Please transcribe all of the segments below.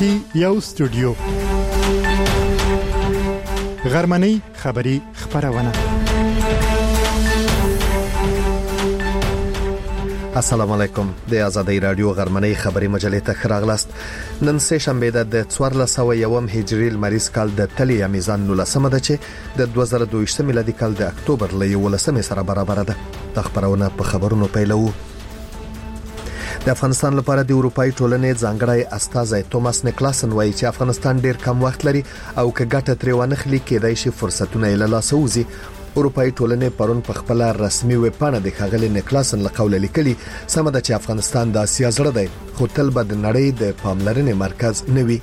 کراچي یو سټوډیو غرمنۍ خبری خبرونه. السلام علیکم. د آزادۍ رادیو غرمنۍ خبری مجلې ته خراغلاست. نن سه شنبه د 1401 هجری لمریز کال د تلی میزان 19 ده چې د 2022 میلادي کال د اکتوبر ل 11 سره برابر ده. د خبرونه په خبرونو پیلو. د افغانستان لپاره د اروپאי ټولنې ځانګړی استازی توماس نیکلاسن وایي چې افغانستان ډیر کم وخت لري او که ګټه ترې ونخلي کېدای شي فرصتونه یې له لاسه وځي. اروپאי ټولنې پرون په خپل رسمي ویب پاڼه د ښاغلي نیکلاسن له قوله لیکلي سم ده چې افغانستان د اسیا زړه دی خو تل به د نړۍ د پاملرنې مرکز نه وي.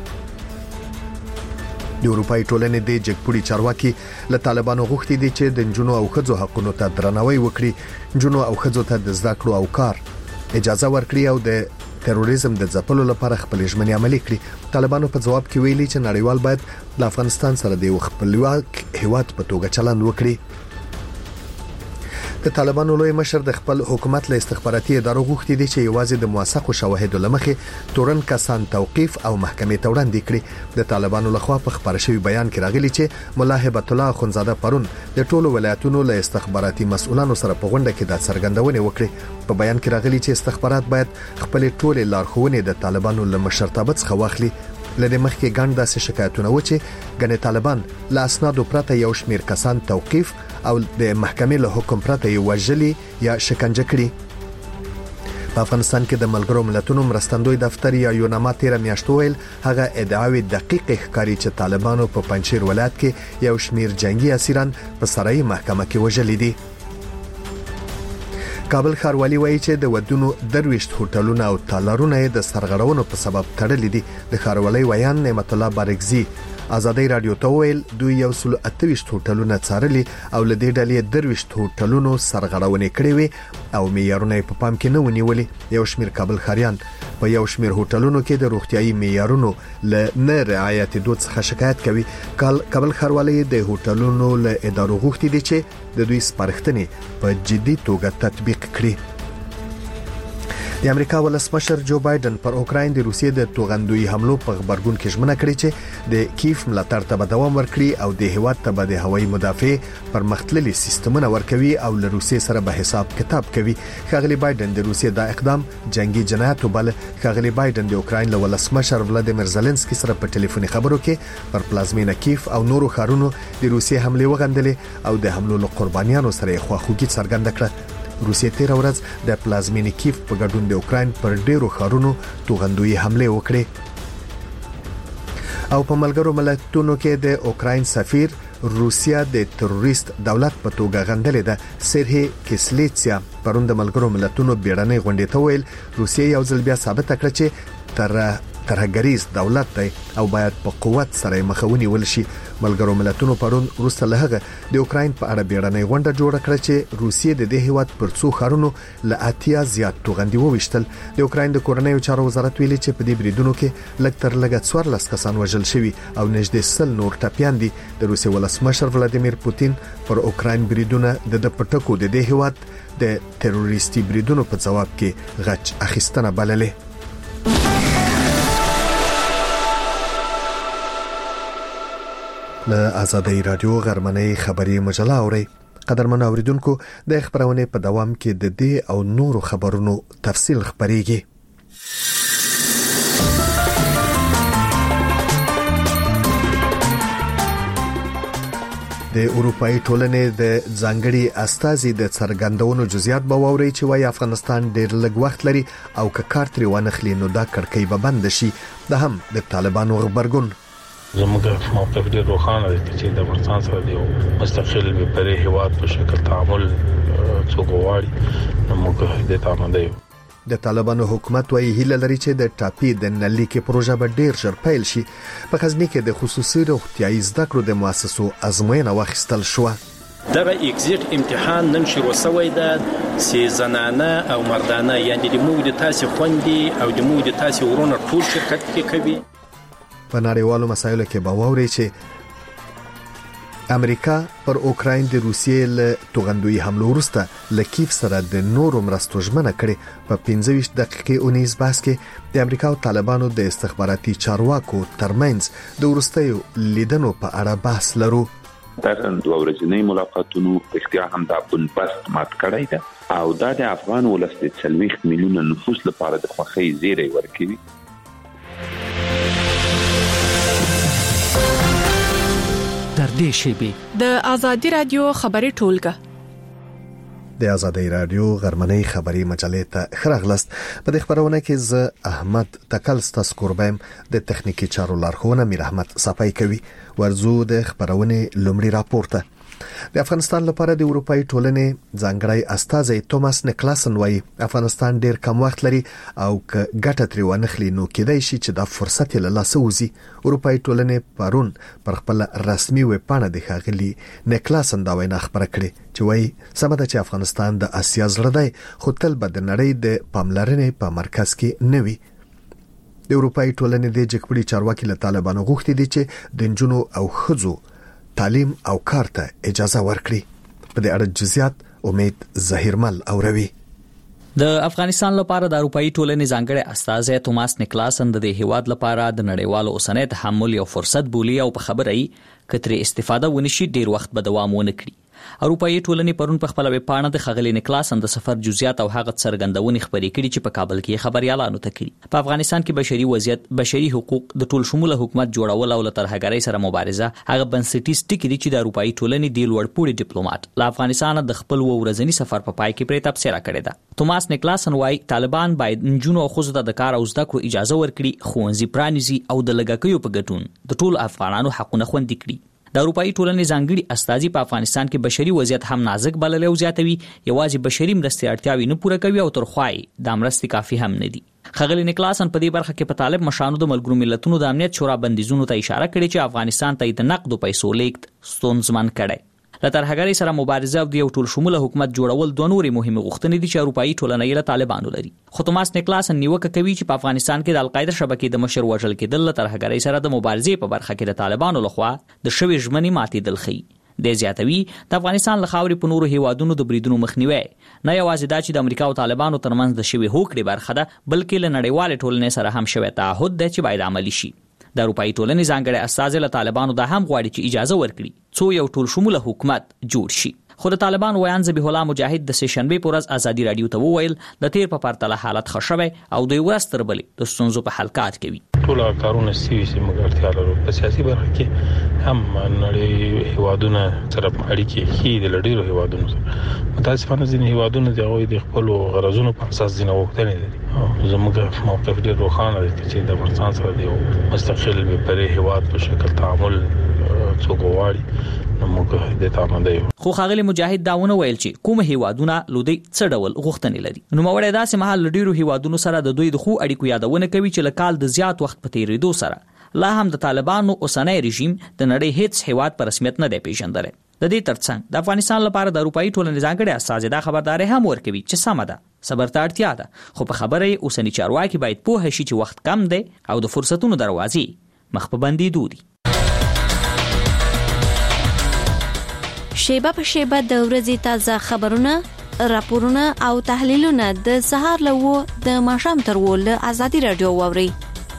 د اروپאי ټولنې د جګپوړي چارواکي له طالبانو غوښتي دي چې د جنونو او خځو حقوقو ته درناوی وکړي، جنونو او خځو ته د زده کړو او کار اجازه ورکړي او د تروریزم د ځپلو لپاره خپل ژمنې عملي کړي. طالبانو په جواب کې ویلي چې نړیوال باید د افغانستان سره د خپلواک هیواد په توګه چلند وکړي. د طالبانو لوی مشر د خپل حکومت له استخباراتي ادارو غوښتي دي چې یوازې د موثقو شواهدو لمخې تورن کسان توقيف او محکمې ته وړاندې کړي. د طالبانو لخوا په خبر شوی بیان کې راغلي چې مولا هبت الله اخونزاده پرون د ټولو ولایتونو له استخباراتي مسؤلانو سره په غونډه کې د څرګندونې وکړي. په بیان کې راغلي چې استخبارات باید خپل ټولې لارښوونې د طالبانو له مشرتابه څخه واخلي. لدې مخکې ګڼ داسې شکایتونه و چې ګڼې طالبان له اسنادو پرته یو شمیر کسان توقيف او د محکمې له حکم پرته یې وژلي یا شکنجه کړي. په افغانستان کې د ملګرو ملتونو مرستندوی دفتر یا یوناما 13 میاشتو ویل هغه ادعاوې دقیق ښکاري چې طالبانو په پنځیر ولایت کې یو شمیر جنگي اسیران په سرای محکمه کې وژلي دي. کابل ښاروالي وایي چې د ودونو درويشت هوټلونه او تالارونه د سرغړونو په سبب تړلي دي. د ښاروالي ویان نعمت الله بارکزي آزادۍ رادیو ته ویل دوی 128 هوټلونه څارلي او له دې ډلې درويشت هوټلونو سرغړونې کړې وي او معیارونه په پام کې نه ونیولي. یو شمیر کابل ښاریان په یو شمیر هوټلونو کې د روغتيایي معیارونو له نه رعایت دوت څخه شکایت کوي. کابل ښاروالي د هوټلونو له ادارو غوښتي دي چې د دوی سپارښتنې په جدي توګه تطبیق کړي. د امریکا ولسمشر جو بایدن پر اوکراین د روسیې د توغندوی حملو په خبرګون کې ژمنه کړې چې د کیف ملاتړ ته دوام ورکړي او د هیواد ته د هوایي مدافع پرمختللي سیستمونه ورکوي او له روسیې سره به حساب کتاب کوي. ښاغلي بایدن د روسیې د اقدام جنگي جنایت وبل. ښاغلي بایدن د اوکراین له ولسمشر ولادیمیر زيلنسکي سره په ټلیفوني خبرو کې پر پلازمینه کیف او نورو ښارونو د روسیې حمله وغندلې او د حملو له قربانیانو سره خواخوږي څرګنده کړه. روسیې تیر ورځ د پلازمینه کیف په ګډون د اوکراین پر ډیرو ښارونو توغندوی حمله وکړه. او په ملګرو ملتونو کې د اوکراین سفیر روسیا د تروریست دولت په توګه غندلې ده. سرهی کیسلیتسیا پرون د ملګرو ملتونو بیړنۍ غونډې ته ویل روسیا یو ځل بیا ثابت کړه چې ترهګریز دولت دی او باید په قوت سره مخاوني ولشي. ملګرو ملتونو پرون وروسته له هغه د اوکراین په اړه بیړنۍ غونډه جوړه کړه چې روسیې د دې هیواد پر څو ښارونو له اتیا زیات توغندي وویشتل. د اوکراین د کورنیو چارو وزارت ویلي چې په دې بریدونو کې لږ تر لږه 14 کسان وژل شوي او نږدې 100 نور ټپيان دي. د روسیې ولسمشر ولادیمیر پوتین پر اوکراین بریدونه د پټکو د دې هیواد د تروریستي بریدونو په جواب کې غچ اخیستنه بللې. له آزادۍ رادیو غرمنۍ خبری مجله اوري. قدرمن اوریدونکو د خبرونه په دوام کې د دې او نورو خبرونو تفصیل خبريږي. د اروپאי ټولنې د ځانګړي استازي د څرګندونو جزئیات به ووري چې وايي افغانستان ډېر لږ وخت لري او که کار ترې ونخلي نو دا کړکۍ به بند شي. د هم د طالبانو خبرګون زموږ موقف ډېر روښانه دی چې د افغانستان سره د مستقل بهپري هیواد په شکل تعامل څوک غواړي نو موږ د تامندې. د طالبانو حکومت وايي هیله لري چې د ټاپي د نلي کې پروژه به ډېر ژر پیل شي. په غزني کې د خصوصي روغتيایي زده کړو د مؤسسو ازموینه واخیستل شو. دغه ایگزیټ امتحان نن شروع شوی دی چې زنانه او مردانه یعنی د موږ د تاسو خوندې او د موږ د تاسو ورونه ټول شرکت کې کوي. په نړیوالو مسایلو کې به ووري چې امریکا پر اوکراین د روسیې له توغندوی حمله وروسته له کیف سره د نورو مرستو ژمنه کړې. په 15 دقیقې 19 بحث کې د امریکا او طالبانو د استخباراتي چارواکو ترمنځ د وروستیو لیدنو په اړه بحث لرو. در دوه ورځنی ملاقاتونو اختیار هم د بنبست مات کړی ده او دا د افغان ولس د 40 میلیون نفوس لپاره د خوښۍ زیری ورکوي. در دې شیبې د آزادی رادیو خبري ټولګه د آزادی رادیو غرمنۍ خبري مجلې ته خراغلست. په دې خبرونه کې ز احمد تکلستا سکوربم د تخنیکی چارو لارښوونه میر احمد صفای کوي. ورزو د خبرونه لومړی راپورته. د افغانستان لپاره د اروپאי ټولنې ځانګړی استازی توماس نیکلاسن وايي افغانستان ډیر کم وخت لري او ک ګټه تری ونخلي نو کېدای شي چې دا فرصت له لاسه وځي. اروپאי ټولنې پرون پر خپل رسمي ویب پاڼه د ښاغلي نیکلاسن دا وینا خبره کړې چې وايي سمه ده چې افغانستان د اسیا زړه دی خو تل به د نړۍ د پاملرنې په مرکز کې نه وي. د اروپאי ټولنې د جګپړي چارواکي له طالبانو غوښتي دي چې د جنونو او خځو تعلیم او کار ته اجازه ورکړي. په دې اړه جزئیات امید ظهیرمل اوروي. د افغانستان لپاره د اروپאי ټولنې ځانګړي استازی توماس نیکلاسن د هیواد لپاره د نړیوالو اوسنۍ تحمل یو فرصت بولی او په خبره یې کتري استفاده ونشي ډیر وخت به دوام ونه کړي. اروپאי ټولنې پرون په خپل ویب پاڼه د خغلی نیکلاسن د سفر جزئیات او هغه څرګندونې خبرې کړي چې په کابل کې خبريالانو ته کړي. په افغانستان کې بشري وضعیت، بشري حقوق، د ټول شموله حکومت جوړول او له ترهګرۍ سره مبارزه هغه بنسټیز ټکي دي چې د اروپאי ټولنې د لوړپوړي ډیپلوماټ له افغانستان د خپل ورځنی سفر په پای کې پرې تبصره کړې ده. توماس نیکلاسن وايي طالبان باید نجونو او ښځو ته د کار او زده کړو اجازه ورکړي، ښوونځي پرانیزي او د لګښتونو په ګټون د ټول افغانانو حقونه خوندي کړي. د اروپאי ټولنې ځانګړي استازي په افغانستان کې بشري وضعیت هم نازک بللی او زیاتوي یوازې بشري مرستې اړتیاوې نه پوره کوي او ترخوای د مرستې کافي هم نه دي. خغلی نیکلاسن په دې برخه کې په طالب مشانو د ملګرو ملتونو د امنیت شورا بندیزونو ته اشاره کړې چې افغانستان ته د نقدو پیسو لیږد ستونزمن کړي. له ترهګرۍ سره مبارزه او د یو ټول شموله حکومت جوړول دوه نورې مهمه غوښتنې دي چې اروپאי ټولنه یې له طالبانو لري. خو توماس نیکلاسن نیوکه کوي چې په افغانستان کې د القاعده شبکې د مشر وژل کېدل له ترهګرۍ سره د مبارزې په برخه کې د طالبانو لخوا د شوې ژمنې ماتېدل ښيي. د زیاتوي د افغانستان له خاورې په نورو هیوادونو د بریدونو مخنیوي نه یوازې دا چې د امریکا او طالبانو ترمنځ د شوې هوکړې برخه ده بلکې له نړیوال ټولنې سره هم شوی تعهد دی چې باید عملی شي. د اروپאי ټولنې ځانګړي استازي له طالبانو دا هم غواړي چې اجازه ورکړي څو یو ټول شموله حکومت جوړ شي. خو د طالبان ویان ذبیح الله مجاهد د سهشنبه پر ورځ ازادي رادیو ته وویل د تیر په پرتله حالت ښه شوی او دوی ورځ تر بلې د ستونزو په حل کار کوي. ټول کارونه سیاسي مګرتیا لرو. په سیاسي برخه کې هم نړۍ هیوادونه سره اړیکې هي د لړیرو هیوادونو سره متاسفانه ځینې هیوادونه د خپل غرضونو په اساس ځینې وختونه دي. زموږ موقف ډېر روښانه دی چې د افغانستان سره د مستقل بهپري هیواد په شکل تعامل څوک غواړي نو موږ د تعامل یو. خو خغلی مجاهد داونه ویل چې کوم هیوادونه لودي څه ډول غوښتنې لري. نو موري داسې مهال لډیرو هیوادونو سره د دوی د خو اړیکو یادونه کوي چې لکال د زیات وخت په تیریدو سره لا هم د طالبانو اوسنۍ رژیم د نړۍ هیڅ هیواد په رسمیت نه دی پیژندل. د دې ترڅنګ د افغانستان لپاره د اروپאי ټولنې ځانګړي استازي دا خبرداري هم ورکوي چې سمه ده صبر ته اړتیا ده خو په خبره اوسنی چارواکي باید پوه شي چې وخت کم دی او د فرصتونو دروازې مخ په بندېدو دي. شیبه په شیبه د ورځې تازه خبرونه، راپورونه او تحلیلونه د سهار له د ماښام تر له آزادي رادیو واوري.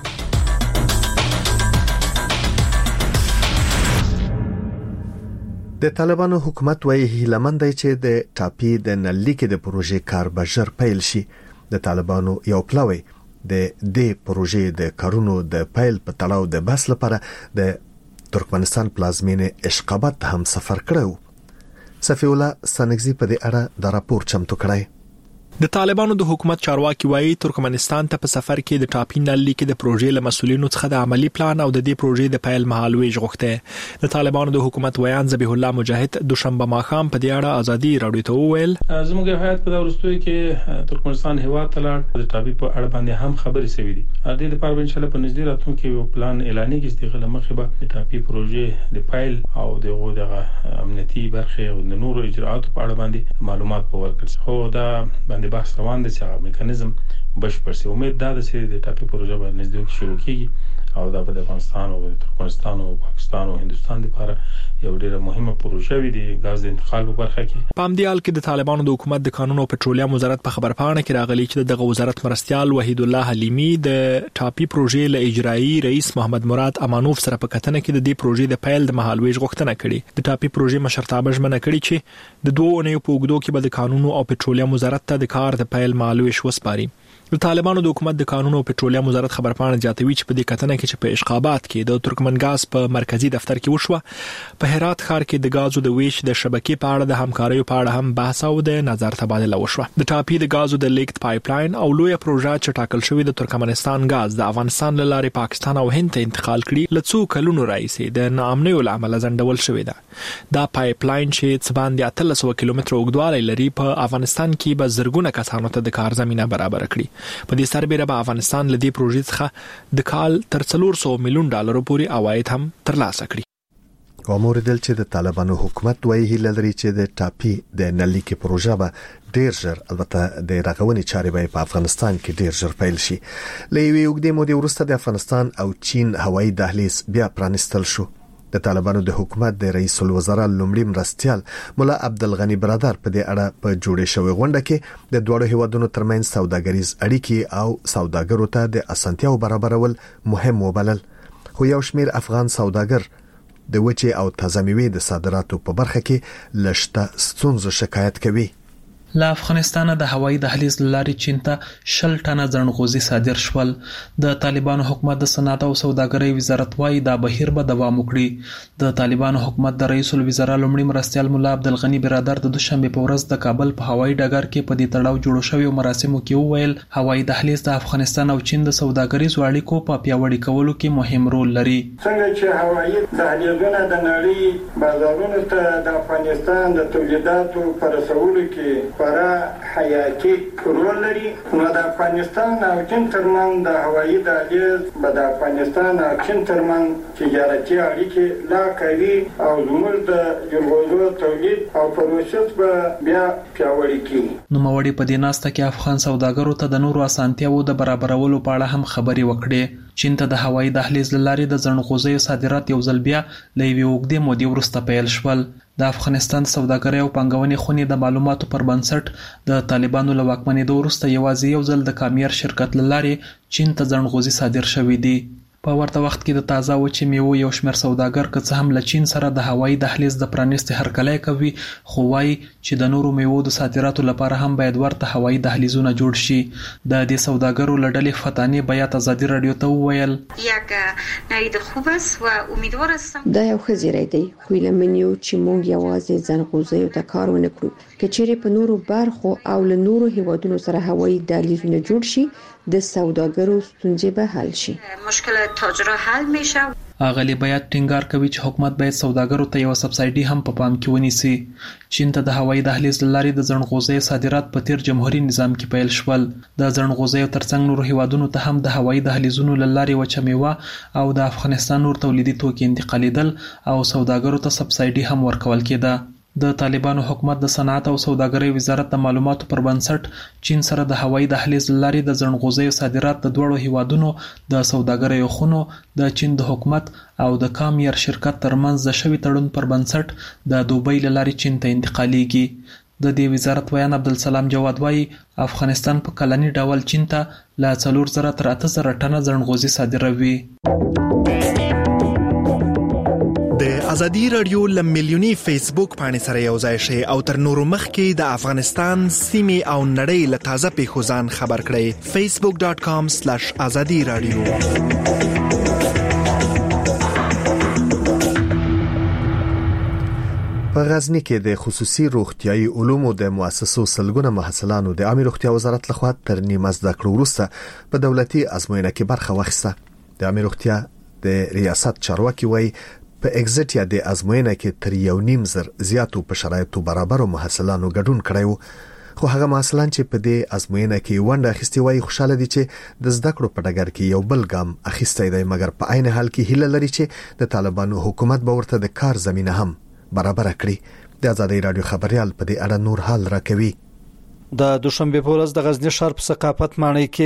د طالبانو حکومت وايي هیلمن دی چې د ټاپي د نللیکې د پروژې کار به ژر پیل شي. د طالبانو یو پلاوی د دې پروژې د کارونو د پیل په تړاو د بحث لپاره د ترکمنستان پلازمینه اشقابات هم سفر کړو. صفی الله سنگزی په دې اړه د راپور چمتو کړی. د طالبانو د حکومت چارواکي وایي ترکمنستان ته په سفر کې د ټاپي نللیکې د پروژې له مسولینو څخه د عملی پلان او د دې پروژې د پیل مهال ویج غوښته. د طالبانو د حکومت ویان ذبیح الله مجاهد دوشنبه ماښام په دې اړه ازادي رادیو ته وویل زموږ هیات په ورستوي کې ترکمنستان هیواد ته لاړ د ټاپي په اړه باندې هم خبرې شوې دي. د دې لپاره ان شاء الله په نږدې راتلونکي کې یو پلان اعلاني کې استغله مخه به د ټاپي پروژې د پیل او د امنیتي برخه او د نورو اجراءاتو په اړه باندې معلومات په ورکړي. خو دا باندې بحث روان دي چې میکانیزم بشپړ شي. امید ده چې د ټاپي پروژه به نږدې شروع کیږي او د افغانستان او ترکمنستان او پاکستان او هندستان لپاره یو ډیره مهمه پروژه وي د غاز د انتقال په برخه کې. په همدې حال کې د طالبانو د حکومت د قانون او پټرولیم وزارت په خبرپاڼه کې راغلي چې دغه وزارت مرستيال وحید الله حلیمی د ټاپي پروژې له اجرایی رئیس محمد مراد امانوف سره په کتنه کې د دې پروژې د پیل د مهالويش غوښتنه کړې. د ټاپي پروژې مشرتابه ژمنه کړې چې د 2 اونیو په اوږدو کې به د قانون او پټرولیم وزارت ته د کار د پیل مهالويش وسپاري. د طالبانو د حکومت د قانون او پټرولیم وزارت خبرپاڼه جاتوي چې په دې کتنه کې چې په اشقابات کې د ترکمنګاز په مرکزی دفتر کې وشوه، په هرات ښار کې د غازو د ویش د شبکې په اړه د همکارۍ په اړه هم بحث او د نظر تبادله وشوه. د ټاپي د غازو د لیکت پایپ لاین او لوی پروژه چې ټاکل شوی د ترکمنستان غاز د افغانستان لارې پاکستان او هند ته انتقال کړي لڅو کلونو راځي د ناامنۍ لامل ځنډول شوی ده. دا پایپ لاین چې څباندې 1300 کیلومتره اوږدوالی لري په افغانستان کې به زرګونه کسانو ته د کار زمينه برابر کړي. په دې سربېره به افغانستان لدی پروژې څخه د کال تر 400 میلیون ډالر پورې عواید هم ترلاسه کړي. امور دل چې د طالبانو حکومت وایي هیله لري چې د ټاپي د نلیکي پروژه به ډیر ژر البته د رغونې چارې به په افغانستان کې ډیر ژر پیل شي. لوي وګړي مودې وروسته د افغانستان او چین هوایي دهلیز بیا پرانستل شو. د طالبانو د حکومت د رئیس الوزرا لومړي مرستيال مولا عبدالغنی برادر په دې اړه په جوړې شوې غونډه کې د دوه هیوادونو ترمنځ سوداګریز اړیکې او سوداګرو ته د اسانتیاو برابرول مهم وبلل. خو یو شمیر افغان سوداګر د وچې او تازه میوې د صادراتو په برخه کې لشته ستونزو شکایت کوي. له افغانستان د هوایي دهلیز لارې چین ته 10 ټنه ځنغوزي صادر شول. د طالبانو حکومت د صنعت او سوداګرۍ وزارت وايي دا بهیر به دوام وکړي. د طالبانو حکومت د رئیس الوزرا لومړي مرستيال مولا عبدالغنی برادر د دوشنبه په ورځ د کابل په هوایي ډګر کې په دې تړاو جوړ شوی مراسمو کې وویل هوایي دهلیز د افغانستان او چین د سوداګریزو اړیکو په پیاوړي کولو کې مهم رول لري. څنګه چې هوایي دهلیزونه د نړۍ بازارونو ته د افغانستان د تولیداتو پر رسولو کې خورا حیاتي رول لري، نو د افغانستان او چین ترمن د هوایي دهلیز به د افغانستان او چین ترمن تجارتي اړیکې لا قوي او زموږ د جلغوزو تولید او پروسس به بیا پیاوړي کړي. نو موړي په دې ناسته کې افغان سوداګرو ته د نورو اسانتیاوو د برابرولو په اړه هم خبري وکړي. چین ته د هوایي دهلیز لارې د زنغوزیو صادرات یو ځل بیا لوي وګړي مودې ورسته پیل شول. د افغانستان سوداګرۍ او پنګونې خونې د معلوماتو پر بنسټ د طالبانو له واکمنېدو وروسته یوازې یو ځل د کامیار شرکت لارې چین ته ځنغوزي صادر شوې دي. په ورته وخت کې د تازه وچې میوو یو شمېر سوداګر که څه هم له چین سره د هوایي دهلیز د پرانیستې هرکلی کوي، خو وایي چې د نورو میوو د صادراتو لپاره هم باید ورته هوایي دهلیزونه جوړ شي. د دې سوداګرو له ډلې فتانې بیات ازادي رادیو ته وویل دا یو ښه زیری دی، خو هیله من یو چې موږ یوازې ځنغوزیو ته کار ونه کړو. که چیرې په نورو برخو او له نورو هیوادونو سره هوایي دهلیزونه جوړ شي د سوداګرو ستونزې به حل شي. مشکلات تاجر حل میشه. اغلی باید ټینګار کوي چې حکومت باید سوداګرو ته یو سبسایډي هم په پام کې ونیسي. چین ته د هوایي دهلیز لارې د ځنغوزیو صادرات په تیر جمهوریت نظام کې پیل شول. د ځنغوزیو ترڅنګ نورو هیوادونو ته هم د هوایي دهلیزونو لارې وچه میوه او د افغانستان نور تولیدي توکي انتقالیدل او سوداګرو ته سبسایډي هم ورکول کېده. د طالبانو حکومت د صنعت او سوداګرۍ وزارت د معلوماتو پر بنسټ چین سره د هوایي دهلیز لارې د ځنغوزیو صادرات د دوړو هیوادونو د سوداګرۍ خونو د چین د حکومت او د کامیار شرکت ترمنځ د شوی تړون پر بنسټ د دوبۍ لارې چین ته انتقالیږي. د دې وزارت ویان عبدالسلام جواد وايي افغانستان په کلنی ډول چین ته لا 4000 تر 8000 ټنه ځنغوزي صادروي. د ازادي رادیو لملیونی فیسبوک باندې سره یو ځای شي او تر نورو مخکې د افغانستان سیمه او نړۍ له تازه پیښو ځان خبر کړئ. facebook.com/azadi radio. په غزنی کې د خصوصي روغتيایي علومو د مؤسسو سلګونه محصلانو د عامه روغتیا وزارت لخوا تر نیمه زده کړو وروسته په دولتي ازموینه کې برخه واخیسته. د عامه روغتیا د ریاست چارواکي وایي په ایگزیټ یا د ازموینه کې تر 1.5 زیاتو په شرایطو برابرو محصلانو ګډون کړی وو. خو هغه محصلان چې په دې ازموینه کې ونډه اخیستې وایي خوشاله دي چې د زده کړو په ډګر کې یو بل ګام اخیستی دی، مګر په عین حال کې هیله لري چې د طالبانو حکومت به ورته د کار زمينه هم برابر کړي. د ازادي رادیو خبريال په دې اړه نور حال راکوي. د دوشنبه په ورځ د غزنی ښار په ثقافت ماڼۍ کې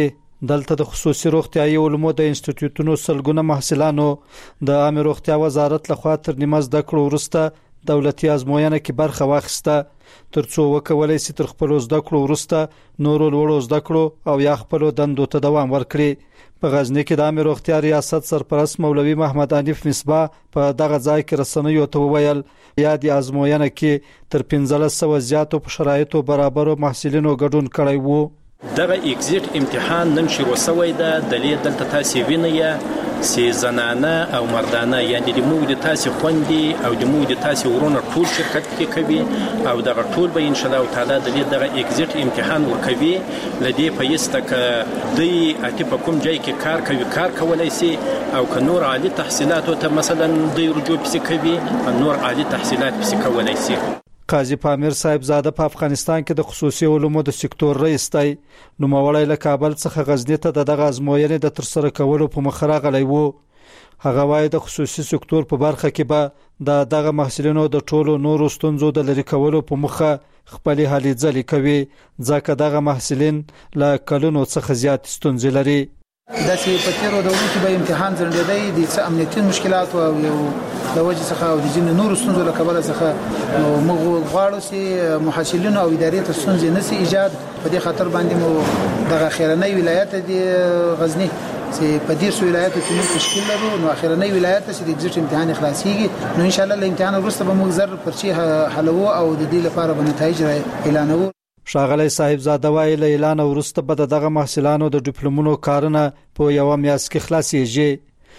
دلته د خصوصي روغتيایي علومو د انسټیټیوټونو سلګونه محصلانو د عامه روغتیا وزارت لخوا تر نیمه زده کړو وروسته دولتي ازموینه کې برخه واخیسته ترڅو وکولای شي تر خپل زده کړو وروسته نورو لوړو زده کړو او یا خپل دندو ته دوام ورکړي. په غزنی کې د عامه روغتیا ریاست سرپرست مولوي محمد حنیف مصباح په دغه ځای کې رسنیو ته وویل یا د ازموینه کې تر 1500 زیاتو په شرایطو برابرو محصلینو ګډون کړی وو. دغه اگزیټ امتحان نن شروع شوی ده. د لیدل دلته تاسو وینئ چې زنانه او مردانه یعنی د موږ د تاسو خوندې او د موږ د تاسو ورونه ټول شرکت کې کوي او دغه ټول به ان شاء الله تعالی د دغه اگزیټ امتحان ورکوي. لدی په یسته ک دی اته په کوم ځای کې کار کوي کار کولای شي او ک نور عالی تحصیلات ته مثلا دی رجوع پس کوي نور عالی تحصیلات پس کولای شي. قاضي پامیر صاحب زاده په افغانستان کې د خصوصي علومو د سکتور رئیس دی. نو مولای له کابل څخه غزنی ته دغه ازموینې د ترسره کولو په مخ راغلی وو. هغه وایي د خصوصي سکتور په برخه کې به دغه محصلینو د ټولو نورو ستونزو د لری کولو په مخه خپل هلي ځلې کوي ځکه دغه محصلین له کلونو څخه زیات ستونزې لري. د چې په تیرو دورو کې به امتحان ځنډېدی د امنیتي مشکلات او یو د وجه څخه او د جن نور ستونزو له کبله څخه موږ غواړو چې محصلین او ادارې ته ستونزې نشي ایجاد. په دې خاطر باندې مو د اخیرنۍ ولایت د غزنی چې په دې ولایت کې موږ تشکیل لرو نو اخیرنۍ ولایت چې د اگزیټ امتحان خلاصيږي نو ان شاء الله له امتحان وروسته به موږ زر پرچی حلو او د دې لپاره به نتایج اعلانوو. شاغلی صاحب زاده وایي له اعلان وروسته به دغه محصلانو د ډیپلومونو کارونه په یو میاشت کې خلاصيږي.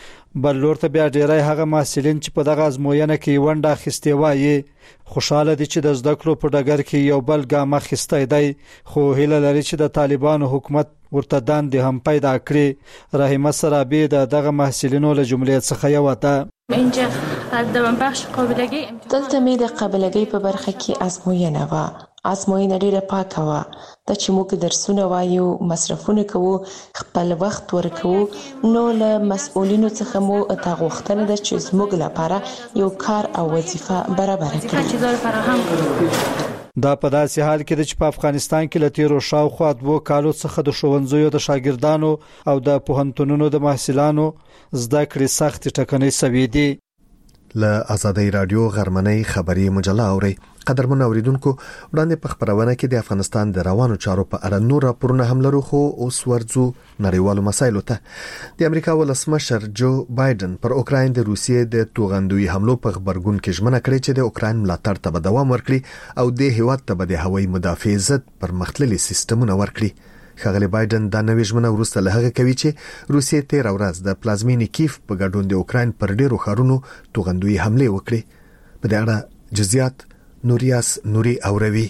بل لور ته بیا ډیری هغه محصلین چې په دغه ازموینه کې ونډه اخیستې وایي خوشاله دي چې د زده کړو په ډګر کې یو بل ګام اخیستی دی خو هیله لري چې د طالبانو حکومت ورته دندې هم پیدا کړي. رحیمه سرابی دغه محصلینو له جملې څخه یو ده. دلته مې د قابلیت په برخه کې ازموینه و. ازموینه ډیره پاکه و. د چې موږ درسونه وایو مصرفونه کوو خپل وخت ورکوو نو له مسؤلینو څخه مو ته غوښتنه ده چې زموږ لپاره یو کار او وظیفه برابر کړي. دا په داسې حال کې چې په افغانستان کې له تیرو شاوخوا 2 کالو څخه د ښوونځیو د شاګردانو او د پوهنتونونو د محصلانو زده کړې سخت ټکنۍ سوي دي. له آزادۍ رادیو غرمنۍ خبري مجله اوري. قدرمن اوریدونکو وړاندې په خبرونه کې د افغانستان د روانو چارو په اړه نور راپورونه هم لرو خو اوس ورځو نړیوالو مسایلو ته. د امریکا ولسمشر جو بایدن پر اوکراین د روسیې د توغندوی حملو په خبرګون کې ژمنه کړې چې د اوکراین ملاتړ ته به دوام ورکړي او د هیواد ته به د هوایي مدافعت پر مختللي سیستمونه ورکړي. ښاغلی بایدن دا نوې ژمنه وروسته له هغه کوي چې روسیې تیر ورځ د پلازمینې کیف په ګډون د اوکراین پر ډیرو ښارونو توغندوی حمله وکړه. په دې اړه جزئیات نوري اوروي.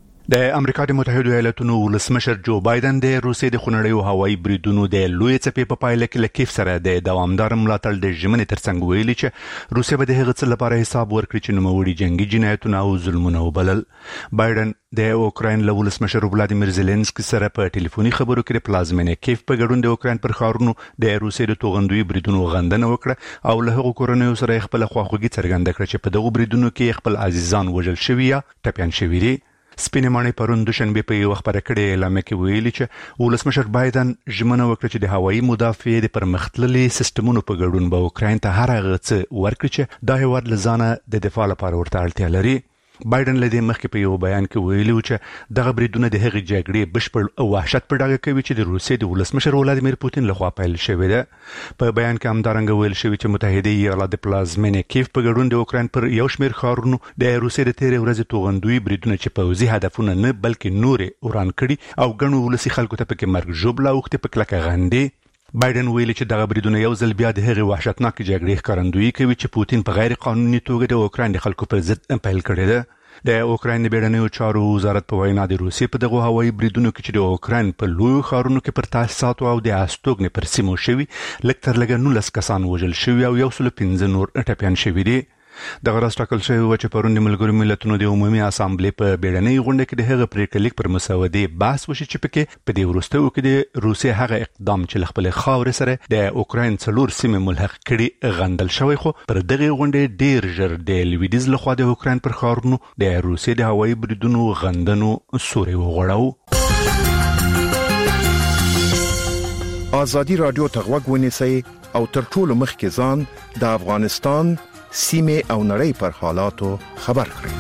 د امریکا د متحده ایالاتونو ولسمشر جو بایدن د روسیې د خونړیو هوایي بریدونو د لوی څپې په پایله کې لکیف سره د دوامدار ملاتړ د ژمنې ترڅنګ ویلي چې روسیې به د هغه څه لپاره حساب ورکړي چې نوموړي جنگي جنایتونه او ظلمونه وبلل. بایدن د اوکراین له ولسمشر ولادیمیر زيلنسکي سره په ټلیفوني خبرو کې د پلازمینې کیف په ګډون د اوکراین پر ښارونو د روسیې د توغندوی بریدونو غندنه وکړه او له هغو کورنیو سره خپل خواخوږي څرګنده کړه چې په دغو بریدونو کې خپل عزیزان وژل شوي یا ټپيان شوي دي. سپینې ماڼۍ پرون دوشنبه په یو خبره کړې اعلان کې ویلي چې ولسمشر بایدن ژمنه وکړه چې د هوایي مدافعت د پرمختللي سیستمونو په ګډون به اوکراین ته هر هغه څه ورکړي چې دا هیواد لزانه د دفاع لپاره ورته اړتیا لري. بایدن لدې مخکې په یو بیان کې ویلي و چې دغه بریدونه د هغې جګړې بشپړ او وحشت په ډاګه کوي چې د روسیې د ولسمشر ولادیمیر پوتین لخوا پیل شوې ده. په بیان کې همدارنګه ویل شوی چې متحده ایالات د پلازمینې کیف په ګډون د اوکراین پر یو شمېر ښارونو د روسیې د تیرې ورځې توغندوی بریدونه چې پوځي هدفونه نه بلکې نورې وران کړي او ګڼو ولسي خلکو ته پکې مرګ ژوبله اوښتې په کلکه غندي. بایدن ویلي چې دغه بریدونه یو ځل بیا د هغې وحشتناکې جګړې ښکارندویي کوي چې پوتین په غیر قانوني توګه د اوکراین د خلکو پر ضد پیل کړې ده. د اوکراین د بیړنیو چارو وزارت په وینا د روسیې په دغه هوایي بریدونو کې چې د اوکراین په لویو ښارونو کې پر تاسیساتو او د استوګنې پر سیمو شوي لږ تر لږه 19 کسان وژل شوي او 115 نور ټپیان شوي دي. دغه راز ټاکل شوی و چې پرون د ملګرو ملتونو د عمومي اسامبلې په بیړنۍ غونډه کې د هغه پریکړه لیک پر مسودې بحث وشي چې پکې په دې وروستیو کې د روسیې هغه اقدام چې له خپلې خاورې سره د اوکراین 4 سیمې ملحق کړي غندل شوی خو پر دغه غونډې ډیر ژر د لویدیز لخوا د اوکراین پر ښارونو د روسیې د هوایي بریدونو غندنو سوري وغوړاو. ازادي رادیو ته غوږ ونیسئ او تر ټولو مخکې ځان د افغانستان سیمه او نړۍ پر حالاتو خبر کړئ.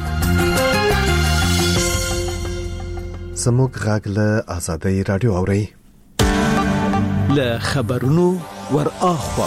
زموږ غږ له ازادي رادیو اوري له خبرونو ور اخوا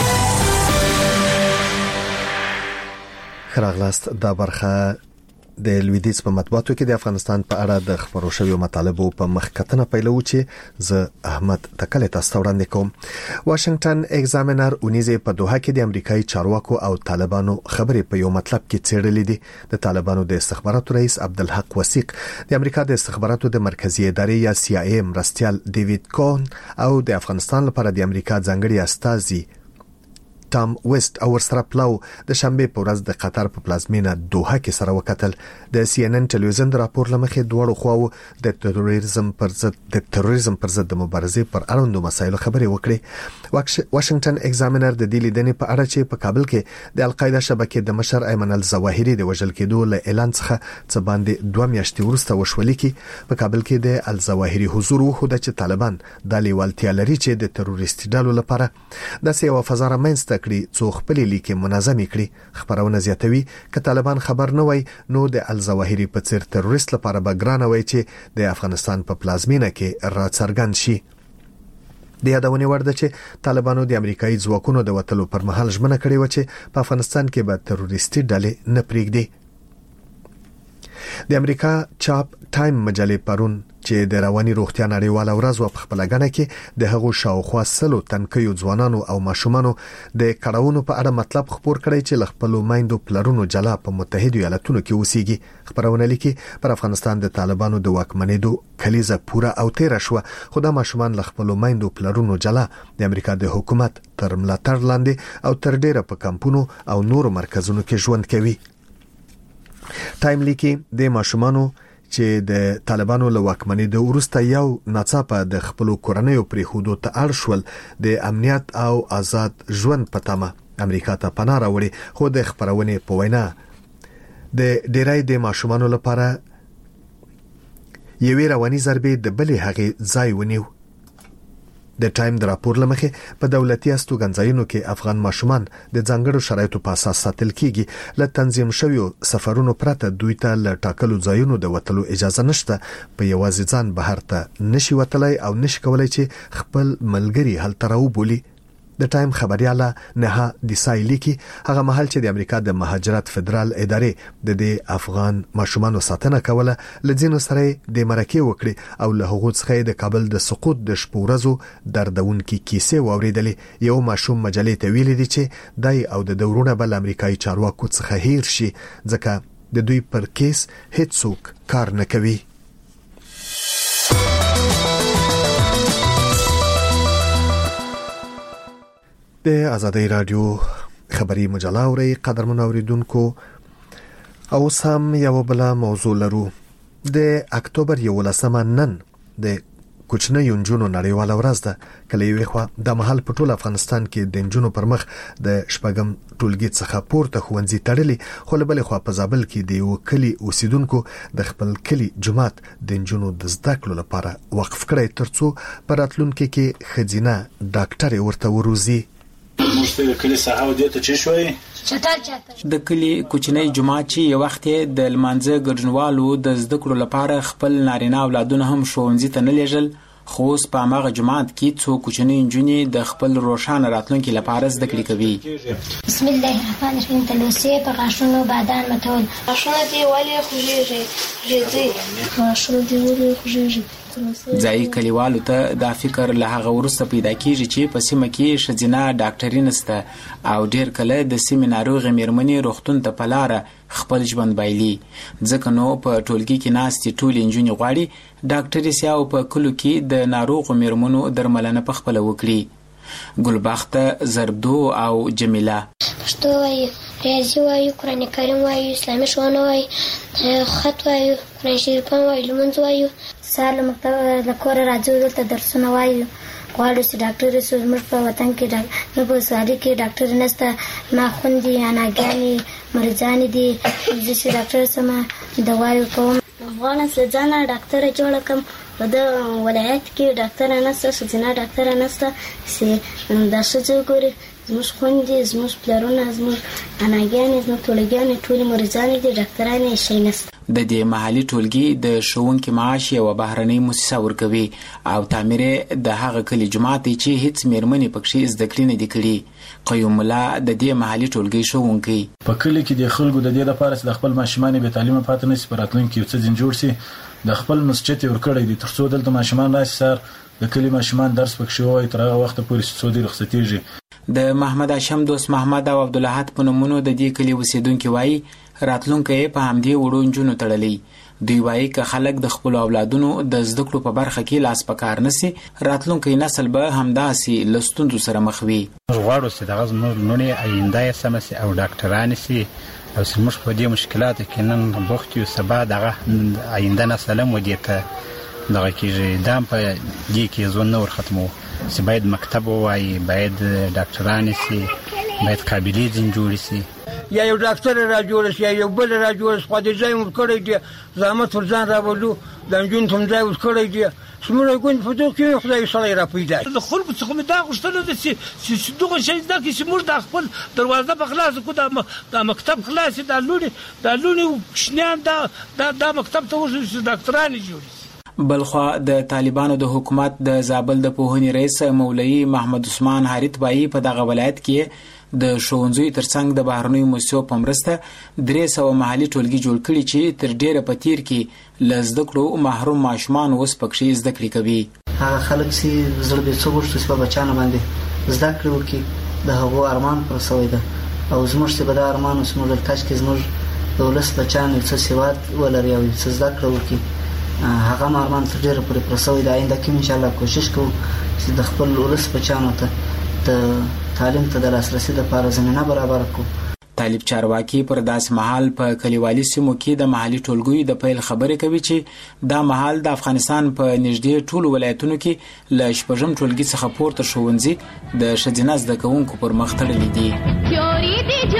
خراغلاست دا برخه د لویدیځ په مطبوعاتو کې د افغانستان په اړه د خبرو شویو مطالبو په مخکتنه پیلو چې زه احمد تکل تاسو وړاندې کوم. واشنگټن ایگزامینر اونیزه په دوحه کې د امریکایي چارواکو او طالبانو خبرې په یو مطلب کې څېړلې دي. د طالبانو د استخباراتو رئیس عبدالحق وثیق، د امریکا د استخباراتو د مرکزی ادارې یا CIA مرستیال ډیوډ کون او د افغانستان لپاره د امریکا ځانګړي استازي ټام ویسټ او سره پلاو د شنبه په ورځ د قطر په پلازمینه دوحه کې سره وکتل. د CNN ټلویزیون د راپور لمخې دوړو خواو د تروریزم پر ضد د مبارزې پر اړوندو مسایلو خبرې وکړې. واشنگټن ایگزامینر د دې لیدنې په اړه چې په کابل کې د القاعده شبکې د مشر ایمن الظواهری د وژل کېدو له اعلان څخه څه باندې 2 میاشتې وروسته وشولې کې په کابل کې د الظواهری حضور وخت چې طالبان د لیوالتیا لري چې د تروریستي ډلو لپاره د سیوا فزاره منځ څو خپل لیکي منظمې کړي. خبرونه زیاتوي ک طالبان خبر نه وای نو د الظواهری په څیر تروریست لپاره بګرانه وای چې د افغانستان په پلازمینه کې راڅرګند شي. د یادونه ورده چې طالبانو د امریکایي ځواکونو د وټلو پر مهال ژمنه کړې و چې په افغانستان کې به تروریستي ډلې نه پریږدي. د امریکا چاپ ټایم مجلې پرون چې د رواني روغتیا نړیواله ورځ په خپلګنه کې د هغو شاوخوا 100 تنکیو ځوانانو او ماشومانو د کړهونو په اړه مطلب خبر کړی چې خپل مایندو پلرونو جلا په متحده ایالاتونو کې اوسېږي. خبرونه لیکي پر افغانستان د طالبانو د واکمنېدو کلیزه پوره او تیر شو، خو د ماشومان خپل مایندو پلرونو جلا د امریکا د حکومت تر ملاتړ لاندې او تر ډیره په کمپونو او نورو مرکزونو کې ژوند کوي. ټایم لیکي د ماشومانو چې د طالبانو له واکمنۍ د وروسته یو ناڅاپه د خپل کورنیو پرې حدود ته اړ شول د امنیت او آزاد ژوند په تمه امریکا ته پناه راوړي. خو د خبرونه په وینا د ډیرای د ماشومانو لپاره یوې رواني ضربې د بلې هغه ځای ونیو. د ټایم د راپور لمخې په دولتي استوګنځایونو کې افغان ماشومان د ځانګړو شرایطو په اساس ساتل کیږي. له تنظیم شویو سفرونو پرته دوی ته له ټاکلو ځایونو د وټلو اجازه نشته. په یوازې ځان بهر ته نشي وتلای او نشي کولای چې خپل ملګری هلته راوبولي. د ټایم خبرياله نه دیسای لیکي هغه محل چې د امریکا د مهاجرت فدرال ادارې د افغان ماشومانو ساتنه کوله لځینو سره د مرکه وکړي او له هغو څخه د کابل د سقوط د شپورزو دردونکي کیسې واوریدلې. یو ماشوم مجلې ته ویل دي چې دای او د دورونه بل امریکایي چارواکو څخه هیر شي ځکه د دوی پر کیس هیڅوک کار نه کوي. د ازادي رادیو خبري مجله اوري قدرمن اوریدونکو او سم یو بل موضوع لرو. د اکتوبر 11 نن د کوچنی نجونو نړیواله ورځ ده. کله یو خو د محل په ټول افغانستان کې د نجونو پر مخ د شپږم ټولګي څخه پورته خوندزي تړلې، خو له بل خو په زابل کې د یو کلی اوسیدونکو د خپل کلی جماعت د نجونو د زده کړو لپاره وقف کړی ترڅو پراتلونکو کې خزینه ډاکټر ورته وروزي. مشته د کلی صحه ودی ته چی شوي د کلی کوچنی جماعت چې یو وخت د لمانځه ګرځنوالو د زده کړو لپاره خپل نارینه اولادونه هم ښوونځي ته نه لیږل، خو په هغه جماعت کې څو کوچنی نجونې د خپل روښانه راتلونکي لپاره زده کړې کوي. بسم الله الرحمن الرحیم. تلوسه په غاښونو بادان متول غاښونه دی ولې خوږیږي غاښونه دی ولې خوږیږي. ځای کلیوالو ته دا فکر له هغه ورسته پیدا کیږي چې په سیمه کې ښځینه ډاکټري نشته او ډیر کله د سیمې ناروغ میرمنې روغتون ته په لار خپل ژوند بایلي. ځکه نو په ټولګي کې ناستې ټولې نجونې غواړي ډاکټري سي او په کلو کې د ناروغ میرمنو درملنه په خپل وکړي. ګلبخته، زردو او جمیله پښتو وایي، ریاضي وایي، قرآن کریم وایي، اسلامي ښوونه وایي، خط وایي، قرآن شریف وایي، لمونځ وایي. سهار له مکتبه له کوره راځو دلته درسونه وایو. غواړو چې ډاکټر شو. زموږ په وطن کې نه په سوالي کې ډاکټر نشته. ما خوندې اناګانې مریضانې دي. زه چې ډاکټر سم دوایو کوم. غواړم چې ځان ډاکټر جوړ کړم په د ولایت کې ډاکټر نشته ښځینه ډاکټر نشته چې دا ښځې ګوري زموږ خوندې زموږ پلرونه زموږ اناګانې زموږ ټولګیانې ټولې مریضانې دي ډاکټران یې شی نشته. د دې محلي ټولګي د ښوونکي معاش یوه بهرنۍ مؤسسه ورکوي او تعمیر د هغه کلي جومات دی چې هیڅ میرمنې پکښې زده کړې نه دي کړي. قیوم الله د دې محلي ټولګي ښوونکی په کلي کې د خلکو د دې لپاره چې د خپل ماشومان بې تعلیمه پاتې نه شي په راتلونکي کې یو څه ځین جوړ شي د خپل مسجد یې ورکړی دی تر څو دلته ماشومان راشي سر د کلي ماشومان درس پکښې ووایي تر هغه وخته پورې څو دې رخصتېږي. د محمد هاشم دوست محمد او عبدالحد په نومونو د دې کلي اوسېدونکي وایي راتلونکی په همدې وړو نجونو تړلی. دوی وایي که خلک د خپلو اولادونو د زده کړو په برخه کې لاس په کار نسي راتلونکی نسل به همداسې له ستونزو سره مخ وي. موږ غواړو چې دغه زموږ لوڼې آینده یې سمه سي او ډاکټرانې سي او چې موږ په دې مشکلاتو کې نن بوخت یو سبا دغه آینده نسل هم ودې ته دغه کېږي دا په دې کې ژوند نه ورختمو چې باید مکتب ووایي باید ډاکټرانې سي باید قابلې ځین جوړې سي یا یو ډاکټر را جوړ شي یا یو بل را جوړ شي خو دې ځای مو کړی دی زحمت ورځان راوړو د انجون ته ځای ور کړی دی سمره ګون په دوه کې خدای سره را پیدا د خلکو څخه مې دا غوښتنه ده چې دغه شی دا چې موږ د خپل دروازه په خلاص کو د مکتب خلاص د لونی شنان دا مکتب ته ورسې ډاکټران جوړ. بلخوا د طالبانو د حکومت د زابل د پوهنې رئیس مولوي محمد عثمان حارث بایی په دغه ولایت کې د ښوونځیو ترڅنګ د بهرنیو مؤسسو په مرسته 300 محلي ټولګي جوړ کړي چې تر ډیره په تیر کې له زده کړو محروم ماشومان اوس پکښې زده کړې کوي. هغه خلک چې زړه به څه غوښتي چې په بچانو باندې زده کړې وکړي د هغو ارمان پر سوی ده او زموږ چې به دا ارمان زموږ کاش کې زموږ د ولس بچان څه سواد ولري او څه زده کړه وکړي هغه ارمان تر ډیره پورې پر سوی ده. آینده کې انشاءالله کوشش کوو چې د خپل ولس بچانو ته د تعلیم ته د لاسرسي لپاره زمینه برابر کړو. طالب چارواکي پر داسې مهال په کلیوالي سیمو کې د محلي ټولګیو د پیل خبرې کوي چې دا مهال د افغانستان په نږدې ټولو ولایتونو کې له شپږم ټولګي څخه پورته ښوونځي د ښځینه زده کوونکو پر مخ تړلي دي.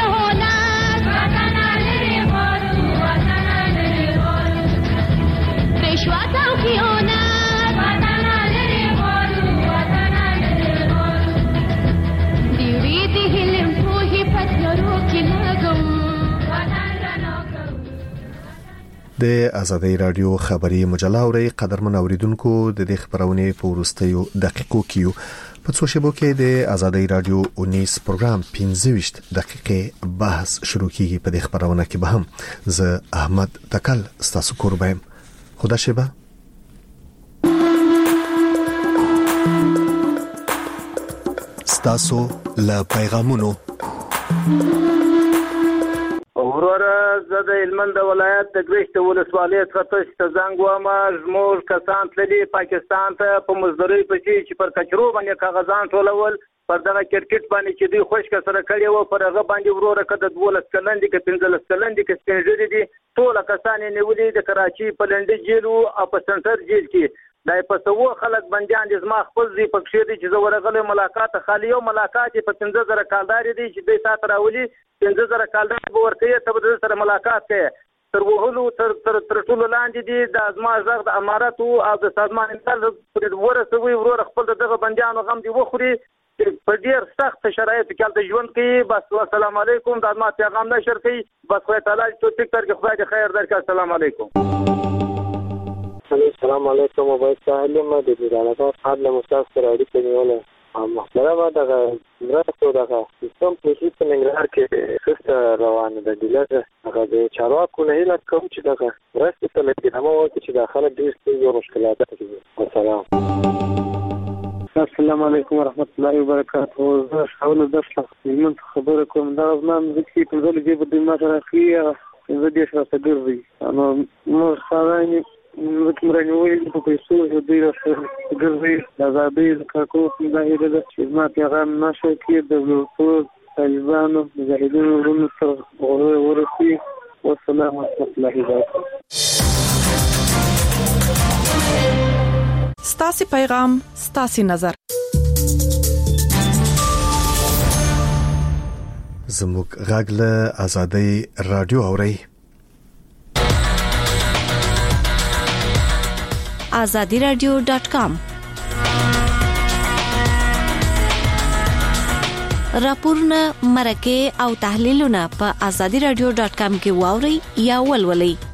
د آزادۍ رادیو خبری مجله اوري قدرمن اوریدونکو د دې خبرونه په ورستیو دقیقو کې په څو شبو کې د آزادۍ رادیو 19 پروګرام 15 دقیقې بحث شروع کیږي. په دې خبرونه کې به هم ز احمد تکل ستاسو قربایم خدا شبه ستاسو له پیغامونو وروره زه د هلمند ولایت د ګرشت ولسوالۍ څخه تاسو ته زنګ وایم. زموږ کسان تللي پاکستان ته په مزدورۍ پسې چې پر کچرو باندې کاغذان ټولول پر دغه کرکټ باندې چې دوی خوشکه سره کړی و پر هغه باندې وروره که د 12 کلن دي که 15 کلن دي که سپینږیري دي ټول کسان یې نیولي د کراچي په لنډي جیل او په سنټر جیل کې دا په سوو خلک بنديان دي. زما خپل زی پکښې دي چې زه ورغلې ملاقات خالي یو ملاقات په 15000 کالدار دي چې دوی تاسو راولي 15000 کالدار به ورکوي ته به سره ملاقات کوي تر وهلو تر ټولو لاندې دي د ازما زغ د امارات او د سازمان امداد ورسوي ورور خپل دغه بنديانو غم دي وخوري په ډیر سخت شرایط کې د ژوند کې. بس السلام علیکم د ما پیغام نشر کوي بس خدای تعالی توفیق درکړي خدای دې خیر درکړي. السلام علیکم. السلام علیکم و باید سهلیم د دیدانات حد لمستاز سر اړیکه نیوله محترمه دغه مرستو دغه سیستم پلیسیس په ننګرهار کې سخته روانه ده. دغه د چارواکو نه هیله کوم چې دغه مرستې ته لګنامه وکړي چې د خلک ډېر ستونزې او مشکلات لري. السلام علیکم ورحمت الله وبرکاته. زه شاول درس من خبره کوم دا زما ځکه په ځل کې په دې ما سره اخلي زه دې سره ګرځي نو خاصه مرنوي په پیسو دې راځي ګرځي د آزادۍ کاکو د هیله چې ما پیغام نشه کې د طالبانو مجاهدینو ورونو سره ورسي. والسلام ورحمت الله وبرکاته. ستاسو پیغام ستاسو نظر زموږ غږ له آزادۍ رادیو اوري. azadiradio.com. راپورونه مرکه او تحلیلونه په azadiradio.com کې واوري یا ولولئ.